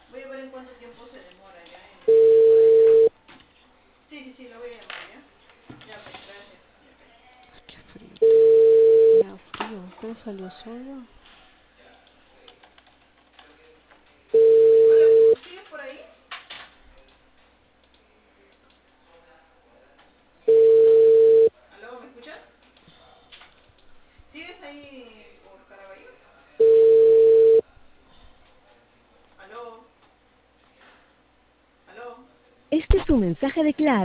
Voy a ver en cuánto tiempo se demora ya en por allá. Sí, sí, sí, lo voy a llamar ya. Ya, pues, gracias. Ya, pues. Ay, qué frío tengo. Me da frío. ¿Pero salió sola? Hola, ¿sigues por ahí? ¿Aló, me escuchas? ¿Sigues ahí por Caraballo? ¿Aló? ¿Aló? Este es un mensaje de Claro.